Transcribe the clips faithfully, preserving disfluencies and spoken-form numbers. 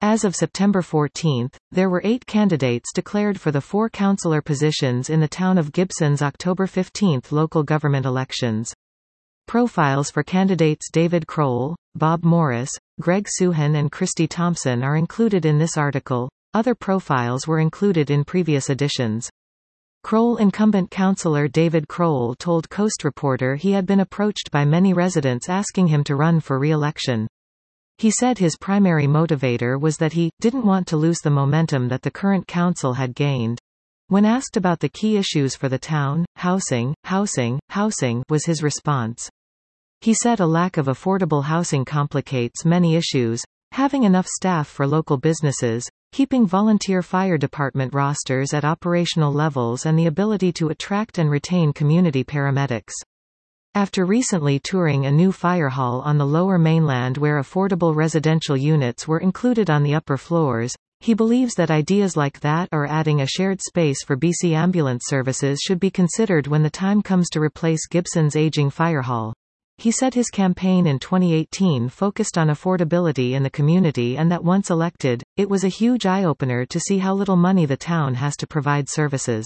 As of September fourteenth, there were eight candidates declared for the four councillor positions in the town of Gibson's October fifteenth local government elections. Profiles for candidates David Crowell, Bob Morris, Greg Suhan and Christy Thompson are included in this article. Other profiles were included in previous editions. Crowell incumbent councillor David Crowell told Coast Reporter he had been approached by many residents asking him to run for re-election. He said his primary motivator was that he didn't want to lose the momentum that the current council had gained. When asked about the key issues for the town, housing, housing, housing was his response. He said a lack of affordable housing complicates many issues, having enough staff for local businesses, keeping volunteer fire department rosters at operational levels and the ability to attract and retain community paramedics. After recently touring a new fire hall on the Lower Mainland where affordable residential units were included on the upper floors, he believes that ideas like that or adding a shared space for B C ambulance services should be considered when the time comes to replace Gibson's aging fire hall. He said his campaign in twenty eighteen focused on affordability in the community and that once elected, it was a huge eye-opener to see how little money the town has to provide services.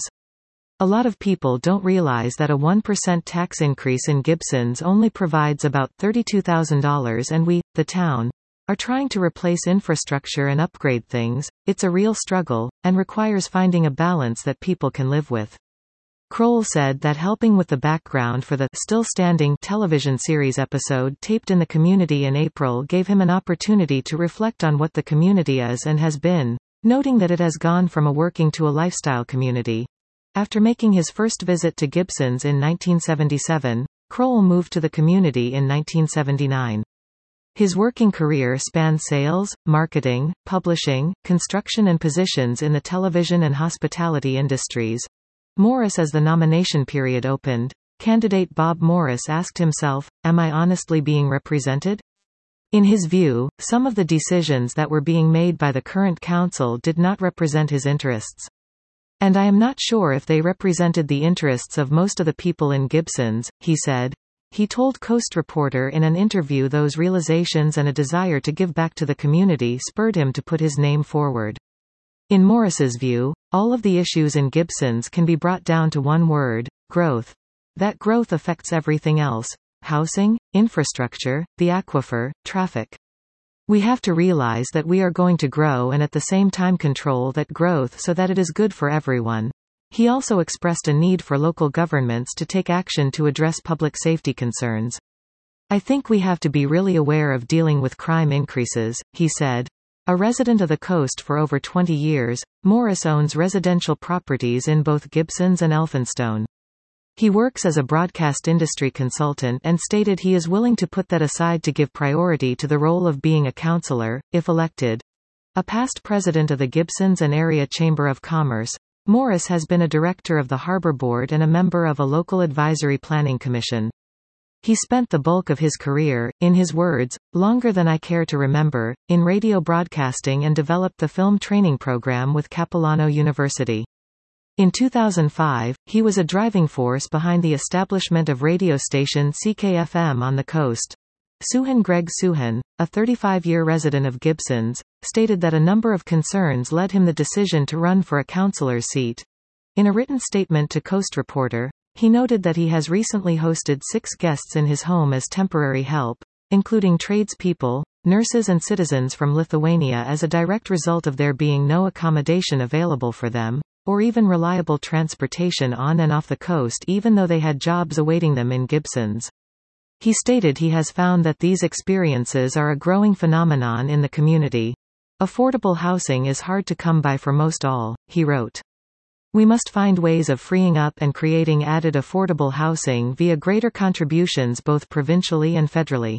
A lot of people don't realize that a one percent tax increase in Gibson's only provides about thirty-two thousand dollars and we, the town, are trying to replace infrastructure and upgrade things. It's a real struggle, and requires finding a balance that people can live with. Crowell said that helping with the background for the Still Standing television series episode taped in the community in April gave him an opportunity to reflect on what the community is and has been, noting that it has gone from a working to a lifestyle community. After making his first visit to Gibson's in nineteen seventy-seven, Crowell moved to the community in nineteen seventy-nine. His working career spanned sales, marketing, publishing, construction and positions in the television and hospitality industries. Morris As the nomination period opened, candidate Bob Morris asked himself, "Am I honestly being represented?" In his view, some of the decisions that were being made by the current council did not represent his interests. "And I am not sure if they represented the interests of most of the people in Gibson's," he said. He told Coast Reporter in an interview those realizations and a desire to give back to the community spurred him to put his name forward. In Morris's view, all of the issues in Gibson's can be brought down to one word: growth. That growth affects everything else: housing, infrastructure, the aquifer, traffic. We have to realize that we are going to grow and at the same time control that growth so that it is good for everyone. He also expressed a need for local governments to take action to address public safety concerns. "I think we have to be really aware of dealing with crime increases," he said. A resident of the coast for over twenty years, Morris owns residential properties in both Gibson's and Elphinstone. He works as a broadcast industry consultant and stated he is willing to put that aside to give priority to the role of being a councillor, if elected. A past president of the Gibson's and Area Chamber of Commerce, Morris has been a director of the Harbour Board and a member of a local advisory planning commission. He spent the bulk of his career, in his words, longer than I care to remember, in radio broadcasting and developed the film training program with Capilano University. In two thousand five, he was a driving force behind the establishment of radio station C K F M on the coast. Suhan Greg Suhan, a thirty-five-year resident of Gibson's, stated that a number of concerns led him the decision to run for a councillor's seat. In a written statement to Coast Reporter, he noted that he has recently hosted six guests in his home as temporary help, including tradespeople, nurses and citizens from Lithuania as a direct result of there being no accommodation available for them, or even reliable transportation on and off the coast even though they had jobs awaiting them in Gibson's. He stated he has found that these experiences are a growing phenomenon in the community. "Affordable housing is hard to come by for most all," he wrote. "We must find ways of freeing up and creating added affordable housing via greater contributions both provincially and federally."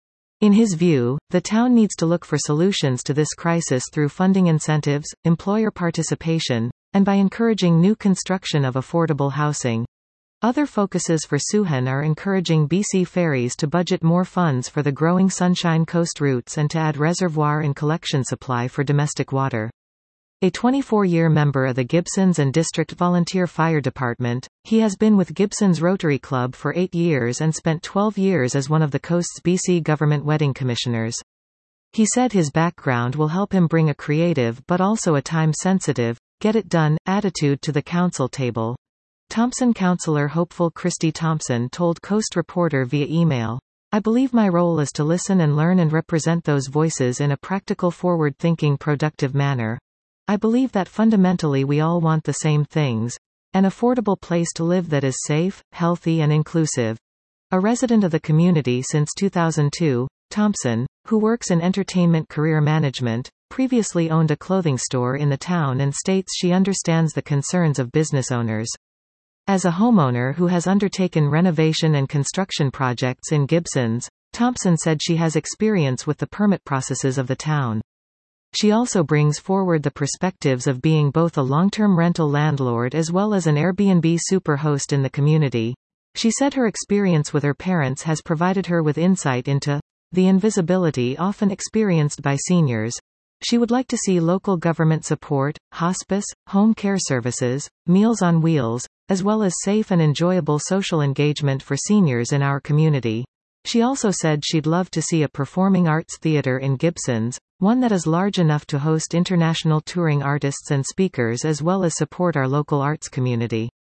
In his view, the town needs to look for solutions to this crisis through funding incentives, employer participation, and by encouraging new construction of affordable housing. Other focuses for Suhan are encouraging B C Ferries to budget more funds for the growing Sunshine Coast routes and to add reservoir and collection supply for domestic water. A twenty-four-year member of the Gibson's and District Volunteer Fire Department, he has been with Gibson's Rotary Club for eight years and spent twelve years as one of the coast's B C government wedding commissioners. He said his background will help him bring a creative but also a time-sensitive, get-it-done attitude to the council table. Thompson councillor hopeful Christy Thompson told Coast Reporter via email, "I believe my role is to listen and learn and represent those voices in a practical, forward-thinking, productive manner. I believe that fundamentally we all want the same things. An affordable place to live that is safe, healthy and inclusive." A resident of the community since two thousand two, Thompson, who works in entertainment career management, previously owned a clothing store in the town and states she understands the concerns of business owners. As a homeowner who has undertaken renovation and construction projects in Gibsons, Thompson said she has experience with the permit processes of the town. She also brings forward the perspectives of being both a long-term rental landlord as well as an Airbnb superhost in the community. She said her experience with her parents has provided her with insight into the invisibility often experienced by seniors. She would like to see local government support, hospice, home care services, Meals on Wheels, as well as safe and enjoyable social engagement for seniors in our community. She also said she'd love to see a performing arts theater in Gibsons, one that is large enough to host international touring artists and speakers as well as support our local arts community.